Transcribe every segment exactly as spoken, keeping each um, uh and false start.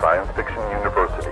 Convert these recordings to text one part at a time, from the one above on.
Science Fiction University.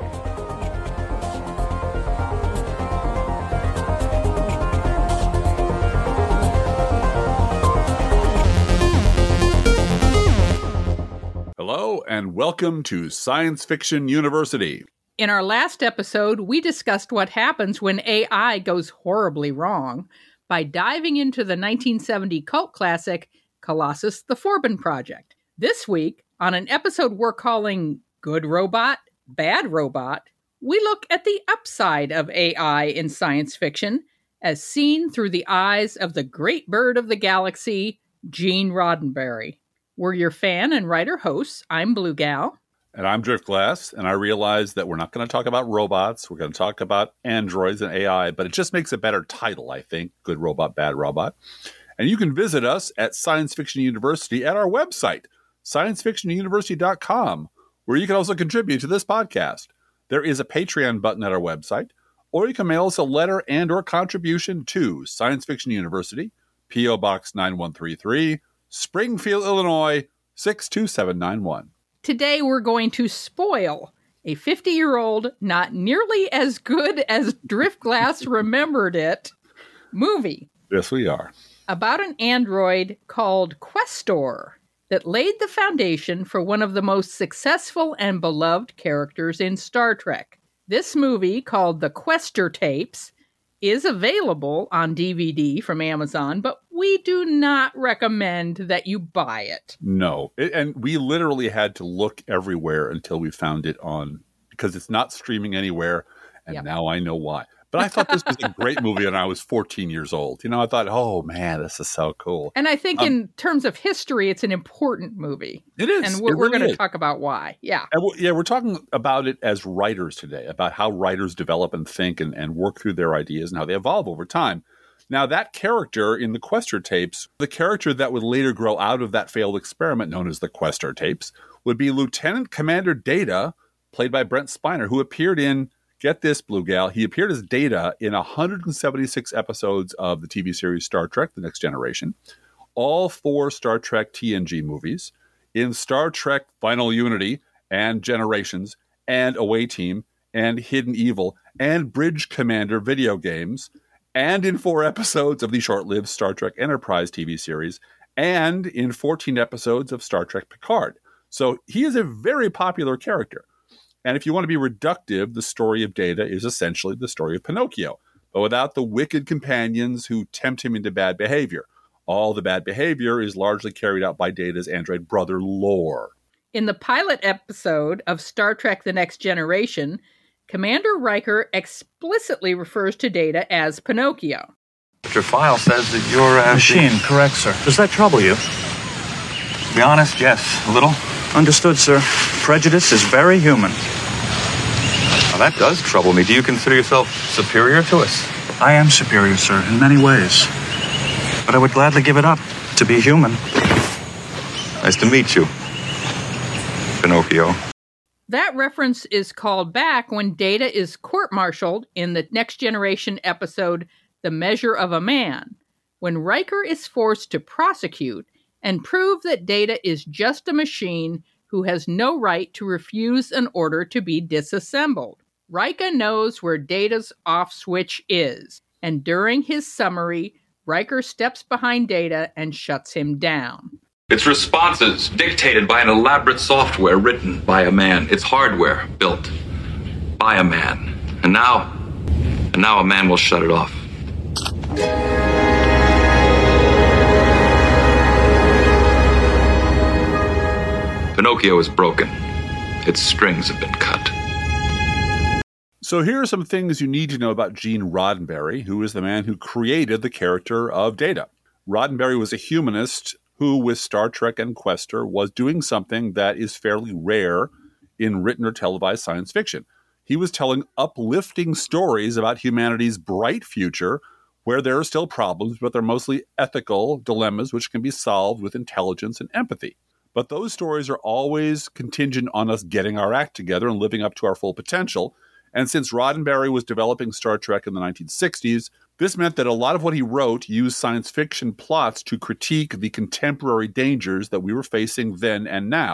Hello, and welcome to Science Fiction University. In our last episode, we discussed what happens when A I goes horribly wrong by diving into the nineteen seventy cult classic, Colossus the Forbin Project. This week, on an episode we're calling Good Robot, Bad Robot, we look at the upside of A I in science fiction as seen through the eyes of the great bird of the galaxy, Gene Roddenberry. We're your fan and writer hosts. I'm Blue Gal. And I'm Driftglass, and I realize that we're not going to talk about robots. We're going to talk about androids and A I, but it just makes a better title, I think, Good Robot, Bad Robot. And you can visit us at Science Fiction University at our website, science fiction university dot com, where you can also contribute to this podcast. There is a Patreon button at our website, or you can mail us a letter and or contribution to Science Fiction University, P O Box nine one three three, Springfield, Illinois, six two seven nine one. Today we're going to spoil a fifty-year-old, not nearly as good as Driftglass remembered it, movie. Yes, we are. About an android called Questor that laid the foundation for one of the most successful and beloved characters in Star Trek. This movie, called The Questor Tapes, is available on D V D from Amazon, but we do not recommend that you buy it. No. It, and we literally had to look everywhere until we found it on, because it's not streaming anywhere, and yep. Now I know why. But I thought this was a great movie when I was fourteen years old. You know, I thought, oh, man, this is so cool. And I think um, in terms of history, it's an important movie. It is. And we're, really we're going to is. talk about why. Yeah. And we're, yeah, we're talking about it as writers today, about how writers develop and think and, and work through their ideas and how they evolve over time. Now, that character in the Questor Tapes, the character that would later grow out of that failed experiment known as the Questor Tapes, would be Lieutenant Commander Data, played by Brent Spiner, who appeared in, get this, Blue Gal, he appeared as Data in one hundred seventy-six episodes of the T V series Star Trek: The Next Generation, all four Star Trek T N G movies, in Star Trek Final Unity and Generations, and Away Team, and Hidden Evil, and Bridge Commander video games, and in four episodes of the short-lived Star Trek Enterprise T V series, and in fourteen episodes of Star Trek Picard. So he is a very popular character. And if you want to be reductive, the story of Data is essentially the story of Pinocchio, but without the wicked companions who tempt him into bad behavior. All the bad behavior is largely carried out by Data's android brother, Lore. In the pilot episode of Star Trek: The Next Generation, Commander Riker explicitly refers to Data as Pinocchio. But your file says that you're a... Machine, correct, sir. Does that trouble you? To be honest, yes, a little. Understood, sir. Prejudice is very human. Now, that does trouble me. Do you consider yourself superior to us? I am superior, sir, in many ways. But I would gladly give it up to be human. Nice to meet you, Pinocchio. That reference is called back when Data is court-martialed in the Next Generation episode, The Measure of a Man, when Riker is forced to prosecute and prove that Data is just a machine who has no right to refuse an order to be disassembled. Riker knows where Data's off switch is, and during his summary, Riker steps behind Data and shuts him down. Its responses dictated by an elaborate software written by a man. Its hardware built by a man. And now, and now a man will shut it off. Pinocchio is broken. Its strings have been cut. So here are some things you need to know about Gene Roddenberry, who is the man who created the character of Data. Roddenberry was a humanist who, with Star Trek and Questor, was doing something that is fairly rare in written or televised science fiction. He was telling uplifting stories about humanity's bright future, where there are still problems, but they're mostly ethical dilemmas which can be solved with intelligence and empathy. But those stories are always contingent on us getting our act together and living up to our full potential. And since Roddenberry was developing Star Trek in the nineteen sixties, this meant that a lot of what he wrote used science fiction plots to critique the contemporary dangers that we were facing then and now.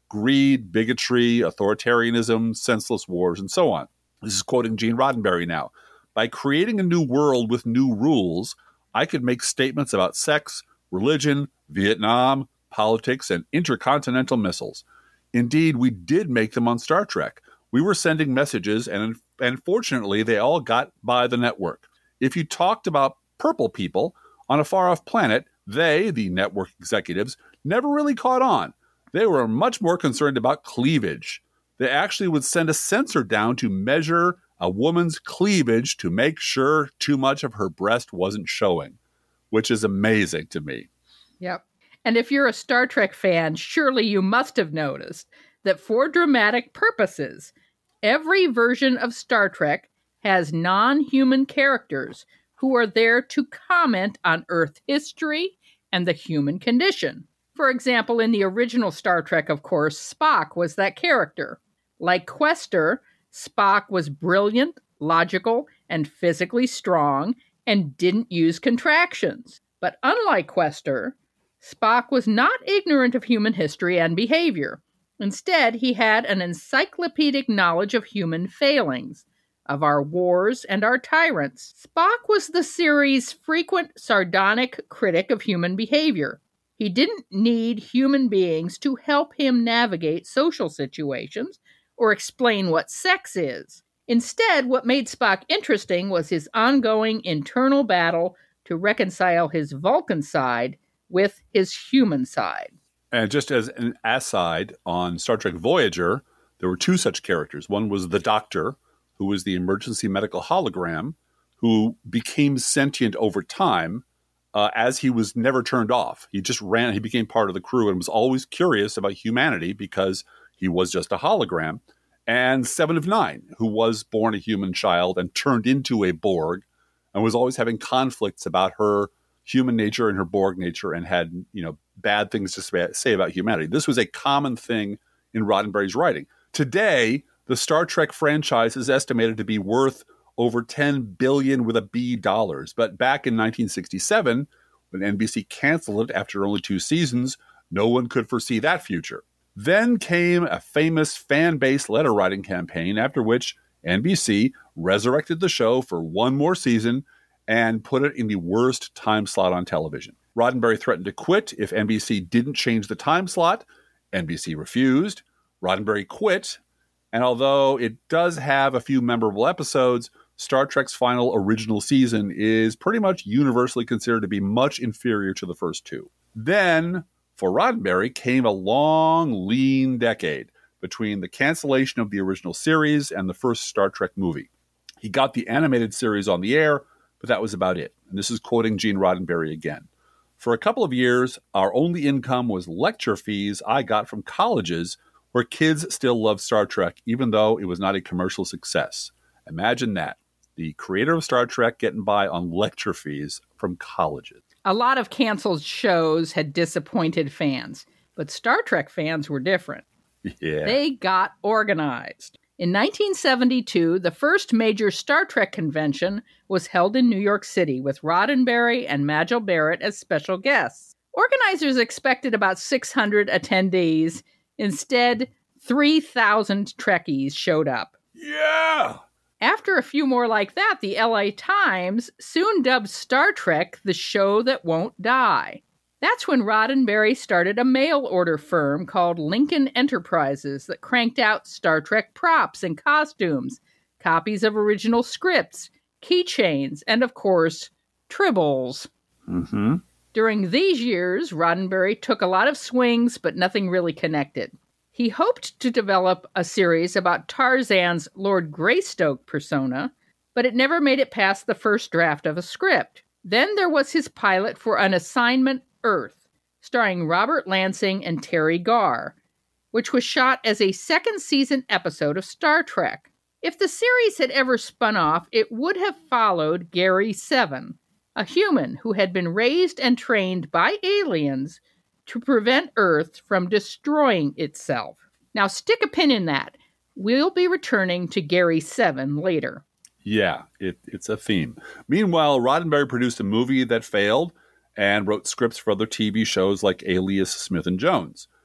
greed, bigotry, authoritarianism, senseless wars, and so on. This is quoting Gene Roddenberry now. By creating a new world with new rules, I could make statements about sex, religion, Vietnam, politics, and intercontinental missiles. Indeed, we did make them on Star Trek. We were sending messages, and, and fortunately, they all got by the network. If you talked about purple people on a far-off planet, they, the network executives, never really caught on. They were much more concerned about cleavage. They actually would send a sensor down to measure a woman's cleavage to make sure too much of her breast wasn't showing, which is amazing to me. Yep. And if you're a Star Trek fan, surely you must have noticed that for dramatic purposes, every version of Star Trek has non-human characters who are there to comment on Earth history and the human condition. For example, in the original Star Trek, of course, Spock was that character. Like Questor, Spock was brilliant, logical, and physically strong, and didn't use contractions. But unlike Questor, Spock was not ignorant of human history and behavior. Instead, he had an encyclopedic knowledge of human failings, of our wars and our tyrants. Spock was the series' frequent sardonic critic of human behavior. He didn't need human beings to help him navigate social situations or explain what sex is. Instead, what made Spock interesting was his ongoing internal battle to reconcile his Vulcan side with his human side. And just as an aside, on Star Trek Voyager, there were two such characters. One was the Doctor, who was the emergency medical hologram, who became sentient over time uh, as he was never turned off. He just ran, he became part of the crew and was always curious about humanity because he was just a hologram. And Seven of Nine, who was born a human child and turned into a Borg and was always having conflicts about her human nature and her Borg nature and had, you know, bad things to say about humanity. This was a common thing in Roddenberry's writing. Today, the Star Trek franchise is estimated to be worth over ten billion dollars with a B dollars. But back in nineteen sixty-seven, when N B C canceled it after only two seasons, no one could foresee that future. Then came a famous fan-based letter-writing campaign, after which N B C resurrected the show for one more season and put it in the worst time slot on television. Roddenberry threatened to quit if N B C didn't change the time slot. N B C refused. Roddenberry quit. And although it does have a few memorable episodes, Star Trek's final original season is pretty much universally considered to be much inferior to the first two. Then, for Roddenberry, came a long, lean decade between the cancellation of the original series and the first Star Trek movie. He got the animated series on the air, but that was about it. And this is quoting Gene Roddenberry again. For a couple of years, our only income was lecture fees I got from colleges where kids still loved Star Trek, even though it was not a commercial success. Imagine that. The creator of Star Trek getting by on lecture fees from colleges. A lot of canceled shows had disappointed fans, but Star Trek fans were different. Yeah. They got organized. In nineteen seventy-two, the first major Star Trek convention was held in New York City with Roddenberry and Majel Barrett as special guests. Organizers expected about six hundred attendees. Instead, three thousand Trekkies showed up. Yeah! After a few more like that, the L A Times soon dubbed Star Trek the show that won't die. That's when Roddenberry started a mail-order firm called Lincoln Enterprises that cranked out Star Trek props and costumes, copies of original scripts, keychains, and, of course, tribbles. Mm-hmm. During these years, Roddenberry took a lot of swings, but nothing really connected. He hoped to develop a series about Tarzan's Lord Greystoke persona, but it never made it past the first draft of a script. Then there was his pilot for An Assignment Earth, starring Robert Lansing and Terry Garr, which was shot as a second season episode of Star Trek. If the series had ever spun off, it would have followed Gary Seven, a human who had been raised and trained by aliens to prevent Earth from destroying itself. Now stick a pin in that. We'll be returning to Gary Seven later. Yeah, it, it's a theme. Meanwhile, Roddenberry produced a movie that failed and wrote scripts for other T V shows like Alias, Smith and Jones.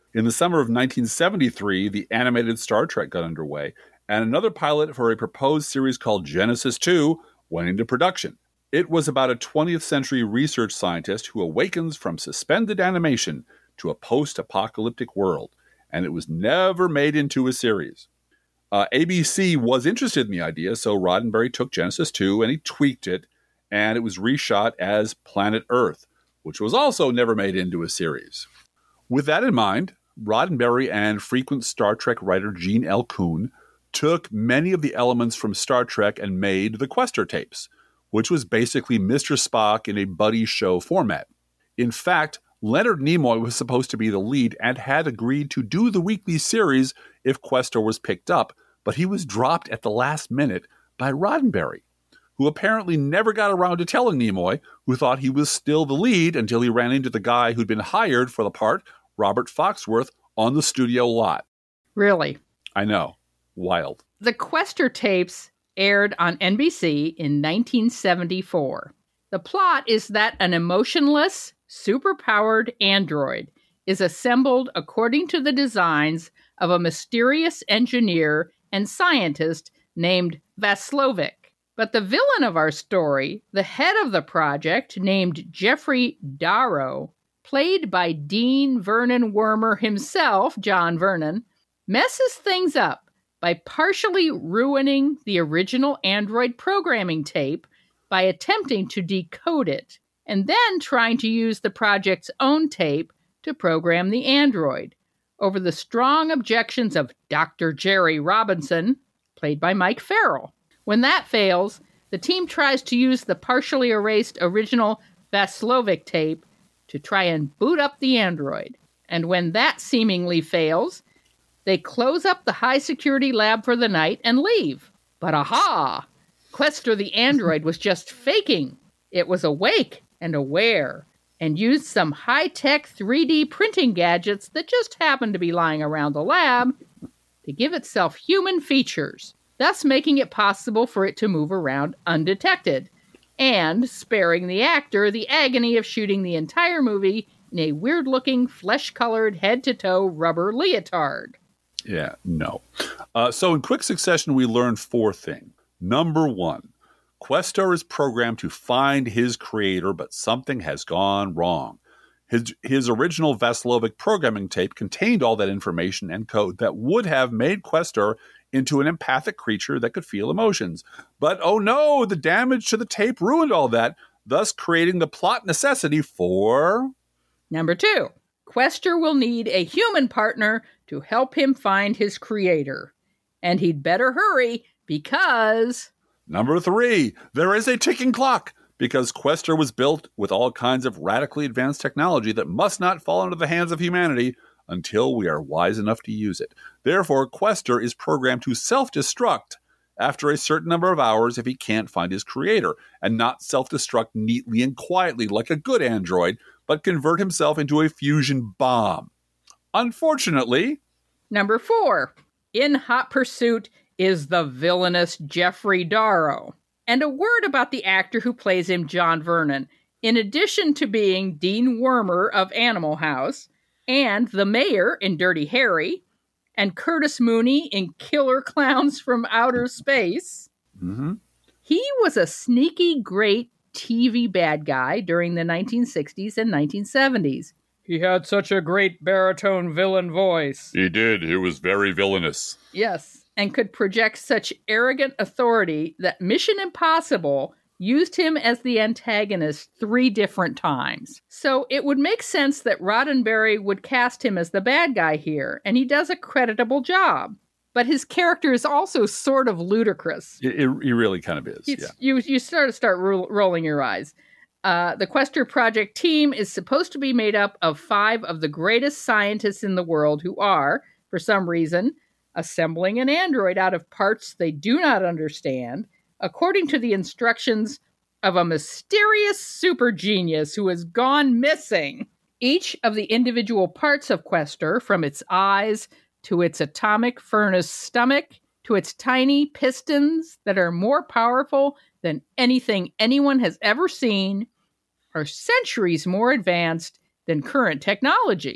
In the summer of nineteen seventy-three, the animated Star Trek got underway, and another pilot for a proposed series called Genesis two went into production. It was about a twentieth century research scientist who awakens from suspended animation to a post-apocalyptic world, and it was never made into a series. Uh, A B C was interested in the idea, so Roddenberry took Genesis two and he tweaked it, and it was reshot as Planet Earth, which was also never made into a series. With that in mind, Roddenberry and frequent Star Trek writer Gene L. Coon took many of the elements from Star Trek and made the Questor tapes, which was basically Mister Spock in a buddy show format. In fact, Leonard Nimoy was supposed to be the lead and had agreed to do the weekly series if Questor was picked up, but he was dropped at the last minute by Roddenberry, who apparently never got around to telling Nimoy, who thought he was still the lead until he ran into the guy who'd been hired for the part, Robert Foxworth, on the studio lot. Really? I know. Wild. The Questor tapes aired on N B C in nineteen seventy-four. The plot is that an emotionless, superpowered android is assembled according to the designs of a mysterious engineer and scientist named Vaslovik. But the villain of our story, the head of the project named Jeffrey Darrow, played by Dean Vernon Wormer himself, John Vernon, messes things up by partially ruining the original Android programming tape by attempting to decode it, and then trying to use the project's own tape to program the android, over the strong objections of Doctor Jerry Robinson, played by Mike Farrell. When that fails, the team tries to use the partially erased original Vaslovik tape to try and boot up the android. And when that seemingly fails, they close up the high-security lab for the night and leave. But aha! Questor the android was just faking. It was awake and aware, and used some high-tech three D printing gadgets that just happened to be lying around the lab to give itself human features, thus making it possible for it to move around undetected, and sparing the actor the agony of shooting the entire movie in a weird-looking, flesh-colored, head-to-toe rubber leotard. Yeah, no. Uh, so in quick succession, we learned four things. Number one, Questor is programmed to find his creator, but something has gone wrong. His, his original Vaslovik programming tape contained all that information and code that would have made Questor into an empathic creature that could feel emotions. But oh no, the damage to the tape ruined all that, thus creating the plot necessity for... Number two, Questor will need a human partner to help him find his creator. And he'd better hurry, because... Number three, there is a ticking clock, because Questor was built with all kinds of radically advanced technology that must not fall into the hands of humanity until we are wise enough to use it. Therefore, Questor is programmed to self-destruct after a certain number of hours if he can't find his creator, and not self-destruct neatly and quietly like a good android, but convert himself into a fusion bomb. Unfortunately... Number four, in hot pursuit is the villainous Jeffrey Darrow. And a word about the actor who plays him, John Vernon. In addition to being Dean Wormer of Animal House, and the mayor in Dirty Harry, and Curtis Mooney in Killer Clowns from Outer Space, mm-hmm. he was a sneaky, great T V bad guy during the nineteen sixties and nineteen seventies. He had such a great baritone villain voice. He did. He was very villainous. Yes. And could project such arrogant authority that Mission Impossible used him as the antagonist three different times. So it would make sense that Roddenberry would cast him as the bad guy here, and he does a creditable job. But his character is also sort of ludicrous. It, it, he really kind of is, it's, yeah. You, you start to start ro- rolling your eyes. Uh, the Questor Project team is supposed to be made up of five of the greatest scientists in the world who are, for some reason, assembling an android out of parts they do not understand, according to the instructions of a mysterious super genius who has gone missing. Each of the individual parts of Questor, from its eyes to its atomic furnace stomach to its tiny pistons that are more powerful than anything anyone has ever seen, are centuries more advanced than current technology.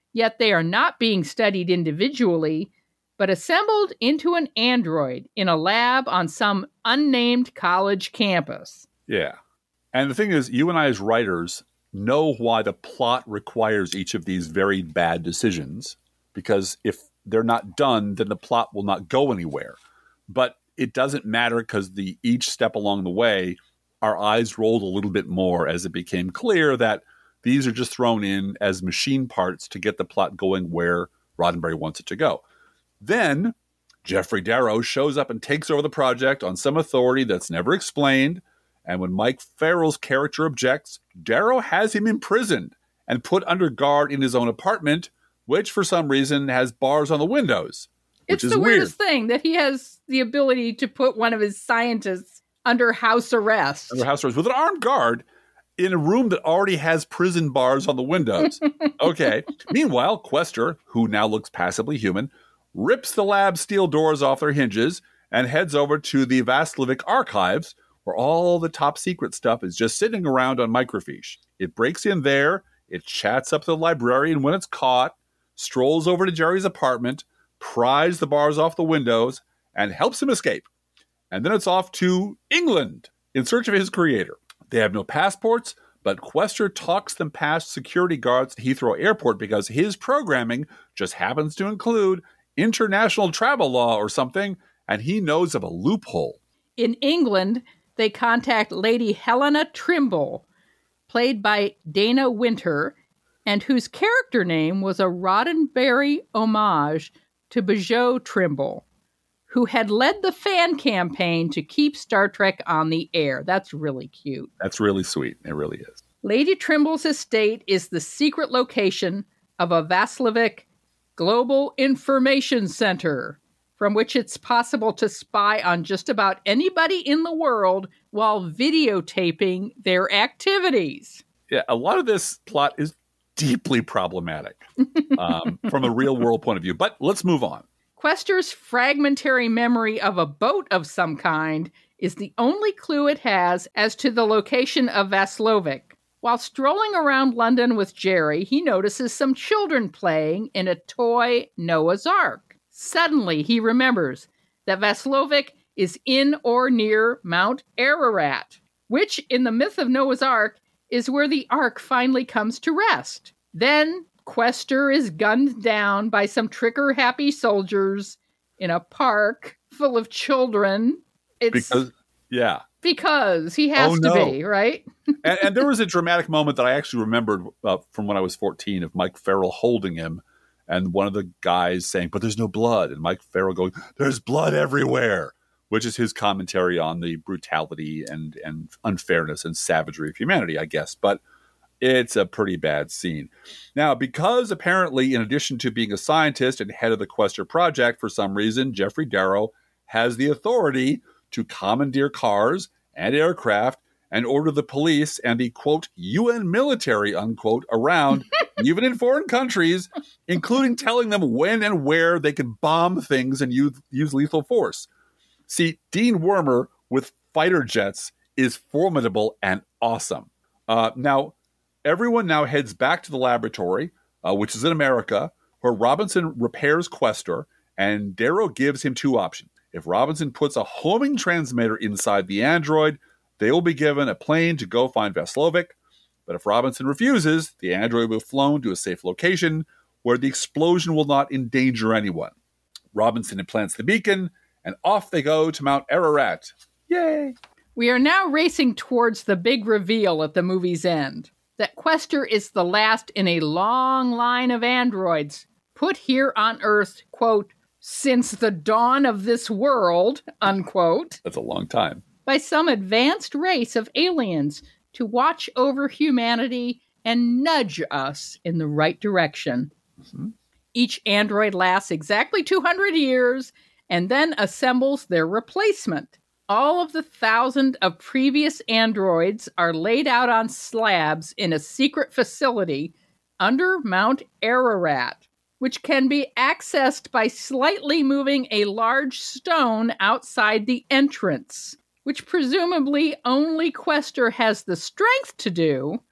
Yet they are not being studied individually, but assembled into an android in a lab on some unnamed college campus. Yeah. And the thing is, you and I as writers know why the plot requires each of these very bad decisions, because if they're not done, then the plot will not go anywhere. But it doesn't matter because the each step along the way, our eyes rolled a little bit more as it became clear that these are just thrown in as machine parts to get the plot going where Roddenberry wants it to go. Then Jeffrey Darrow shows up and takes over the project on some authority that's never explained. And when Mike Farrell's character objects, Darrow has him imprisoned and put under guard in his own apartment, which for some reason has bars on the windows. Which it's is the weird. weirdest thing that he has the ability to put one of his scientists under house arrest. Under house arrest with an armed guard in a room that already has prison bars on the windows. Okay. Meanwhile, Quester, who now looks passively human, rips the lab steel doors off their hinges and heads over to the Vaslovic archives, where all the top secret stuff is just sitting around on microfiche. It breaks in there, it chats up the librarian when it's caught, strolls over to Jerry's apartment, pries the bars off the windows, and helps him escape. And then it's off to England in search of his creator. They have no passports, but Quester talks them past security guards at Heathrow Airport because his programming just happens to include international travel law or something, and he knows of a loophole. In England, they contact Lady Helena Trimble, played by Dana Winter, and whose character name was a Roddenberry homage to Bajot Trimble, who had led the fan campaign to keep Star Trek on the air. That's really cute. That's really sweet. It really is. Lady Trimble's estate is the secret location of a Vaslovic Global Information Center, from which it's possible to spy on just about anybody in the world while videotaping their activities. Yeah, a lot of this plot is deeply problematic um, from a real world point of view. But let's move on. Quester's fragmentary memory of a boat of some kind is the only clue it has as to the location of Vaslovic. While strolling around London with Jerry, he notices some children playing in a toy Noah's Ark. Suddenly, he remembers that Vaslovic is in or near Mount Ararat, which, in the myth of Noah's Ark, is where the Ark finally comes to rest. Then, Quester is gunned down by some trigger-happy soldiers in a park full of children. It's Because, yeah. because he has Oh, to no. be, right? and, and there was a dramatic moment that I actually remembered uh, from when I was fourteen of Mike Farrell holding him and one of the guys saying, but there's no blood. And Mike Farrell going, there's blood everywhere, which is his commentary on the brutality and, and unfairness and savagery of humanity, I guess. But it's a pretty bad scene. Now, because apparently, in addition to being a scientist and head of the Quester project, for some reason, Jeffrey Darrow has the authority to commandeer cars and aircraft and order the police and the, quote, U N military, unquote, around, even in foreign countries, including telling them when and where they can bomb things and use, use lethal force. See, Dean Wormer with fighter jets is formidable and awesome. Uh, now, everyone now heads back to the laboratory, uh, which is in America, where Robinson repairs Quester, and Darrow gives him two options. If Robinson puts a homing transmitter inside the android, they will be given a plane to go find Vaslovic. But if Robinson refuses, the android will be flown to a safe location where the explosion will not endanger anyone. Robinson implants the beacon, and off they go to Mount Ararat. Yay! We are now racing towards the big reveal at the movie's end, that Quester is the last in a long line of androids put here on Earth, quote, since the dawn of this world, unquote, That's a long time. by some advanced race of aliens to watch over humanity and nudge us in the right direction. Mm-hmm. Each android lasts exactly two hundred years and then assembles their replacement. All of the thousand of previous androids are laid out on slabs in a secret facility under Mount Ararat, which can be accessed by slightly moving a large stone outside the entrance, which presumably only Quester has the strength to do,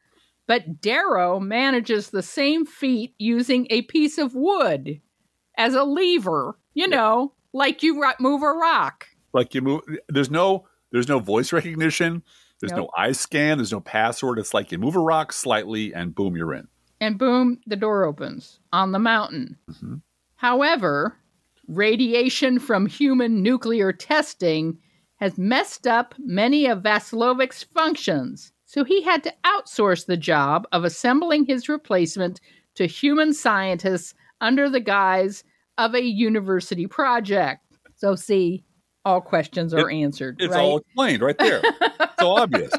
But Darrow manages the same feat using a piece of wood as a lever, you know, like you ro- move a rock. Like you move, there's no, there's no voice recognition. There's Nope. no eye scan. There's no password. It's like you move a rock slightly and boom, you're in. And boom, the door opens on the mountain. Mm-hmm. However, radiation from human nuclear testing has messed up many of Vasilovic's functions. So he had to outsource the job of assembling his replacement to human scientists under the guise of a university project. So see, all questions are It- answered. It's right? all explained right there. It's so obvious.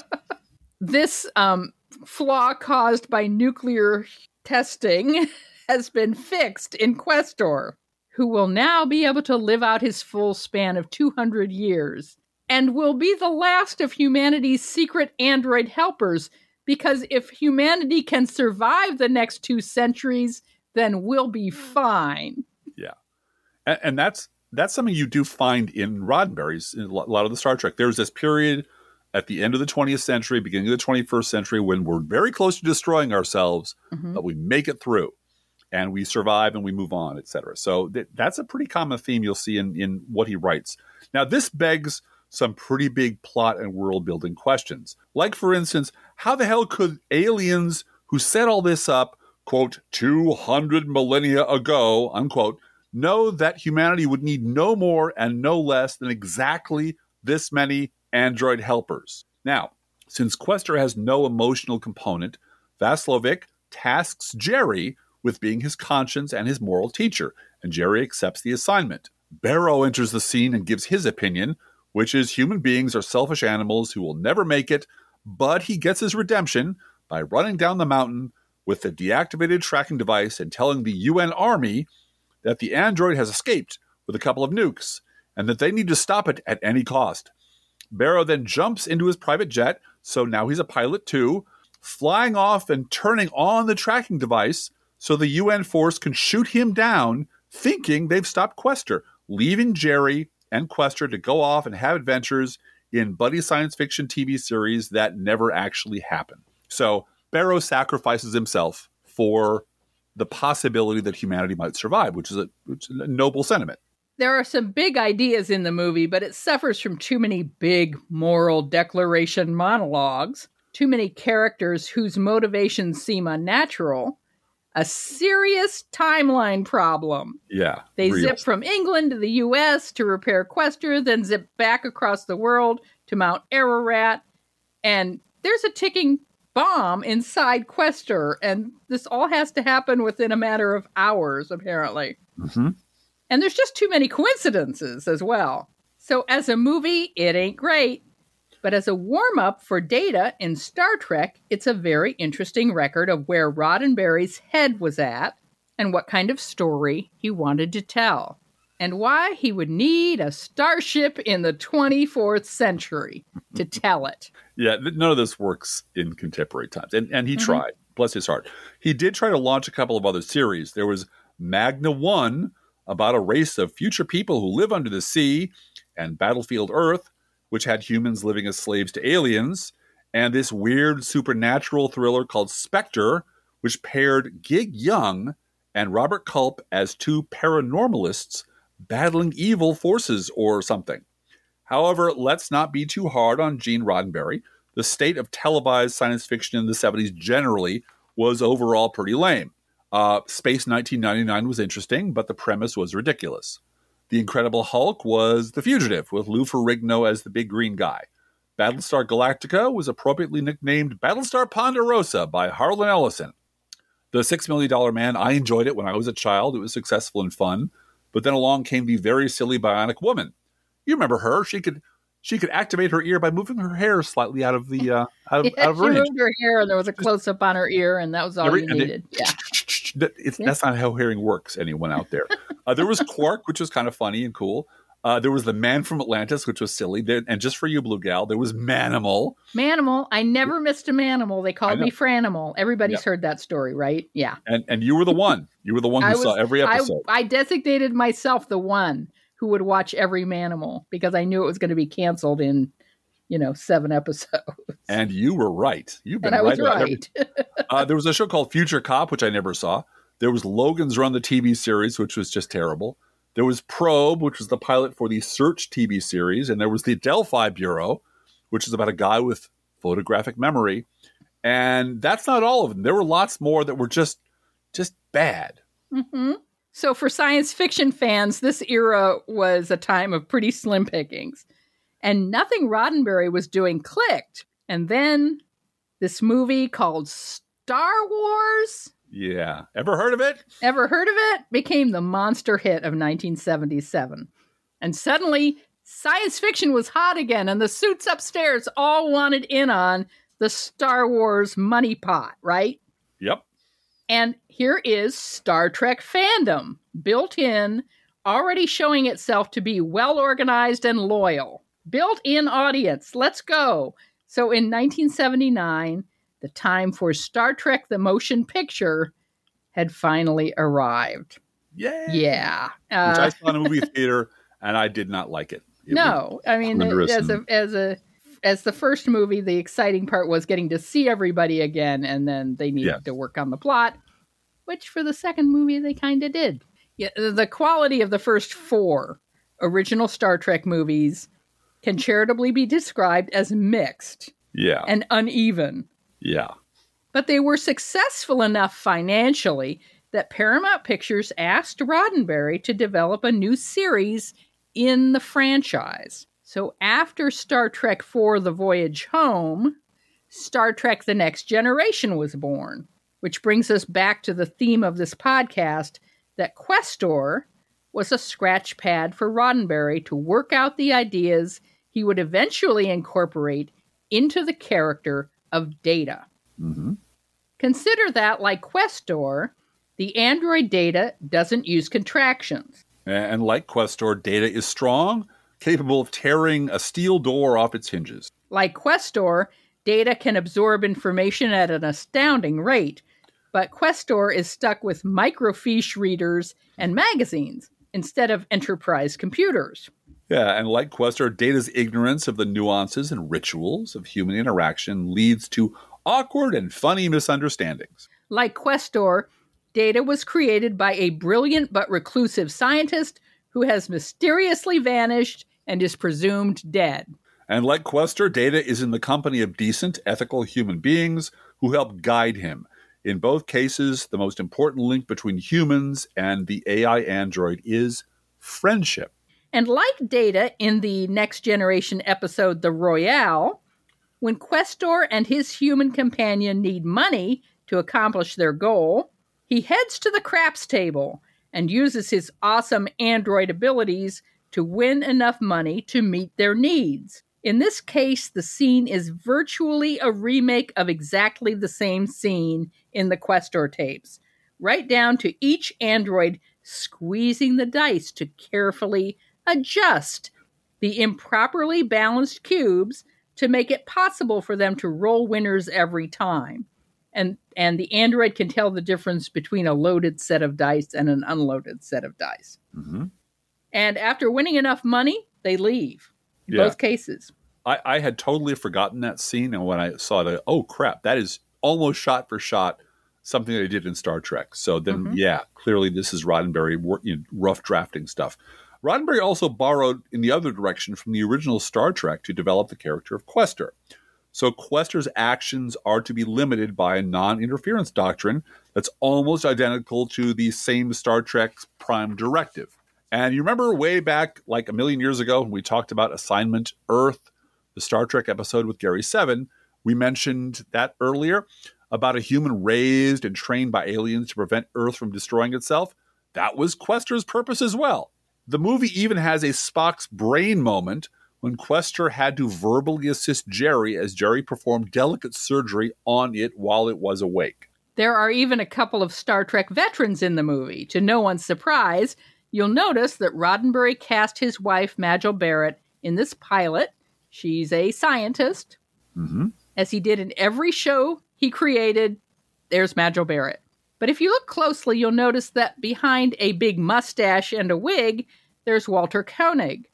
This um, flaw caused by nuclear testing has been fixed in Questor, who will now be able to live out his full span of two hundred years and will be the last of humanity's secret android helpers, because if humanity can survive the next two centuries, then we'll be fine. Yeah. And, and that's that's something you do find in Roddenberry's, in a lot of the Star Trek. There's this period at the end of the twentieth century, beginning of the twenty-first century, when we're very close to destroying ourselves, Mhm. but we make it through and we survive and we move on, et cetera. So th- that's a pretty common theme you'll see in, in what he writes. Now, this begs some pretty big plot and world building questions. Like, for instance, how the hell could aliens who set all this up, quote, two hundred millennia ago, unquote, know that humanity would need no more and no less than exactly this many android helpers? Now, since Questor has no emotional component, Vasilovic tasks Jerry with being his conscience and his moral teacher, and Jerry accepts the assignment. Barrow enters the scene and gives his opinion, which is human beings are selfish animals who will never make it, but he gets his redemption by running down the mountain with the deactivated tracking device and telling the U N Army that the android has escaped with a couple of nukes and that they need to stop it at any cost. Barrow then jumps into his private jet, so now he's a pilot too, flying off and turning on the tracking device so the U N force can shoot him down, thinking they've stopped Questor, leaving Jerry and Questor to go off and have adventures in buddy science fiction T V series that never actually happen. So Barrow sacrifices himself for the possibility that humanity might survive, which is a, which is a noble sentiment. There are some big ideas in the movie, but it suffers from too many big moral declaration monologues, too many characters whose motivations seem unnatural, a serious timeline problem. Yeah. They real. zip from England to the U S to repair Questor, then zip back across the world to Mount Ararat, and there's a ticking bomb inside Questor, and this all has to happen within a matter of hours, apparently. Mm-hmm. And there's just too many coincidences as well. So as a movie, it ain't great. But as a warm-up for Data in Star Trek, it's a very interesting record of where Roddenberry's head was at and what kind of story he wanted to tell, and why he would need a starship in the twenty-fourth century to tell it. Yeah, th- none of this works in contemporary times. And and he Mhm. tried, bless his heart. He did try to launch a couple of other series. There was Magna One, about a race of future people who live under the sea, and Battlefield Earth, which had humans living as slaves to aliens, and this weird supernatural thriller called Spectre, which paired Gig Young and Robert Culp as two paranormalists battling evil forces or something. However, let's not be too hard on Gene Roddenberry. The state of televised science fiction in the seventies generally was overall pretty lame. Uh, Space nineteen ninety-nine was interesting, but the premise was ridiculous. The Incredible Hulk was The Fugitive, with Lou Ferrigno as the big green guy. Battlestar Galactica was appropriately nicknamed Battlestar Ponderosa by Harlan Ellison. The Six Million Dollar Man, I enjoyed it when I was a child. It was successful and fun. But then along came the very silly Bionic Woman. You remember her. She could she could activate her ear by moving her hair slightly out of the uh, out of, Yeah, out of she range. moved her hair, and there was a close-up on her ear, and that was all Every- you and it- needed. Yeah. That- it's, That's not how hearing works, anyone out there. Uh, there was Quark, which was kind of funny and cool. Uh, there was The Man from Atlantis, which was silly. There, and just for you, Blue Gal, there was Manimal. Manimal. I never missed a Manimal. They I called know. me Franimal. Everybody's Yep. heard that story, right? Yeah. And and you were the one. You were the one who I saw was- every I, episode. I designated myself the one who would watch every Manimal because I knew it was going to be canceled in you know, seven episodes. And you were right. You've been and I right. was right. uh, there was a show called Future Cop, which I never saw. There was Logan's Run, the T V series, which was just terrible. There was Probe, which was the pilot for the Search T V series. And there was the Delphi Bureau, which is about a guy with photographic memory. And that's not all of them. There were lots more that were just just bad. Mm-hmm. So for science fiction fans, this era was a time of pretty slim pickings. And nothing Roddenberry was doing clicked. And then this movie called Star Wars. Yeah. Ever heard of it? Ever heard of it? Became the monster hit of nineteen seventy-seven. And suddenly, science fiction was hot again, and the suits upstairs all wanted in on the Star Wars money pot, right? Yep. And here is Star Trek fandom, built in, already showing itself to be well-organized and loyal. Built-in audience, let's go. So in nineteen seventy-nine, the time for Star Trek the Motion Picture had finally arrived. Yay! Yeah. Uh, Which I saw in a movie theater, and I did not like it. it no, I mean, as a as a as the first movie, the exciting part was getting to see everybody again, and then they needed yes. to work on the plot, which for the second movie they kind of did. Yeah, the quality of the first four original Star Trek movies can charitably be described as mixed. Yeah. And uneven. Yeah. But they were successful enough financially that Paramount Pictures asked Roddenberry to develop a new series in the franchise. So after Star Trek four The Voyage Home, Star Trek The Next Generation was born, which brings us back to the theme of this podcast, that Questor was a scratch pad for Roddenberry to work out the ideas he would eventually incorporate into the character of Data. Mm-hmm. Consider that, like Questor, the android Data doesn't use contractions. And like Questor, Data is strong, capable of tearing a steel door off its hinges. Like Questor, Data can absorb information at an astounding rate, but Questor is stuck with microfiche readers and magazines instead of enterprise computers. Yeah, and like Questor, Data's ignorance of the nuances and rituals of human interaction leads to awkward and funny misunderstandings. Like Questor, Data was created by a brilliant but reclusive scientist who has mysteriously vanished and is presumed dead. And like Questor, Data is in the company of decent, ethical human beings who help guide him. In both cases, the most important link between humans and the A I android is friendship. And like Data in the Next Generation episode The Royale, when Questor and his human companion need money to accomplish their goal, he heads to the craps table and uses his awesome android abilities to win enough money to meet their needs. In this case, the scene is virtually a remake of exactly the same scene in the Questor tapes, right down to each android squeezing the dice to carefully adjust the improperly balanced cubes to make it possible for them to roll winners every time. And and the android can tell the difference between a loaded set of dice and an unloaded set of dice. Mm-hmm. And after winning enough money, they leave. In yeah. both cases. I, I had totally forgotten that scene, and when I saw it, oh crap, that is almost shot for shot something that I did in Star Trek. So then, mm-hmm. yeah, clearly this is Roddenberry you know, rough drafting stuff. Roddenberry also borrowed in the other direction from the original Star Trek to develop the character of Questor. So Questor's actions are to be limited by a non-interference doctrine that's almost identical to the same Star Trek's Prime Directive. And you remember way back like a million years ago when we talked about Assignment Earth, the Star Trek episode with Gary Seven, we mentioned that earlier about a human raised and trained by aliens to prevent Earth from destroying itself. That was Questor's purpose as well. The movie even has a Spock's brain moment when Questor had to verbally assist Jerry as Jerry performed delicate surgery on it while it was awake. There are even a couple of Star Trek veterans in the movie. To no one's surprise, you'll notice that Roddenberry cast his wife, Majel Barrett, in this pilot. She's a scientist. Mm-hmm. As he did in every show he created, there's Majel Barrett. But if you look closely, you'll notice that behind a big mustache and a wig, there's Walter Koenig.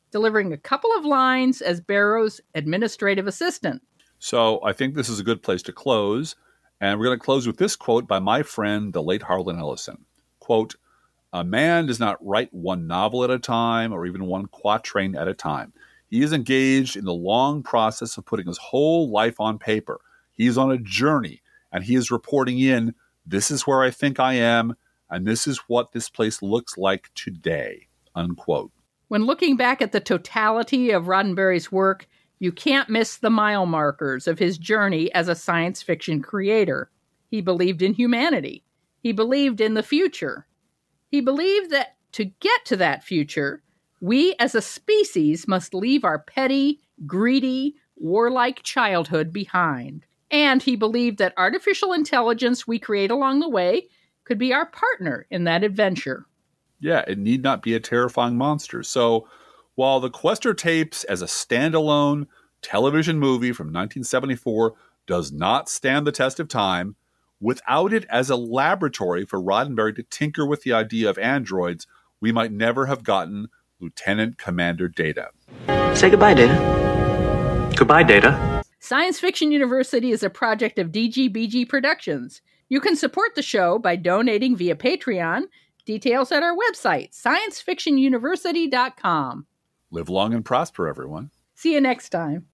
delivering a couple of lines as Barrow's administrative assistant. So I think this is a good place to close. And we're going to close with this quote by my friend, the late Harlan Ellison. Quote, "A man does not write one novel at a time or even one quatrain at a time. He is engaged in the long process of putting his whole life on paper. He is on a journey, and he is reporting in, this is where I think I am, and this is what this place looks like today." Unquote. When looking back at the totality of Roddenberry's work, you can't miss the mile markers of his journey as a science fiction creator. He believed in humanity. He believed in the future. He believed that to get to that future, we as a species must leave our petty, greedy, warlike childhood behind. And he believed that artificial intelligence we create along the way could be our partner in that adventure. Yeah, it need not be a terrifying monster. So while the Questor Tapes as a standalone television movie from nineteen seventy-four does not stand the test of time, without it as a laboratory for Roddenberry to tinker with the idea of androids, we might never have gotten Lieutenant Commander Data. Say goodbye, Data. Goodbye, Data. Science Fiction University is a project of D G B G Productions. You can support the show by donating via Patreon. Details at our website, science fiction university dot com. Live long and prosper, everyone. See you next time.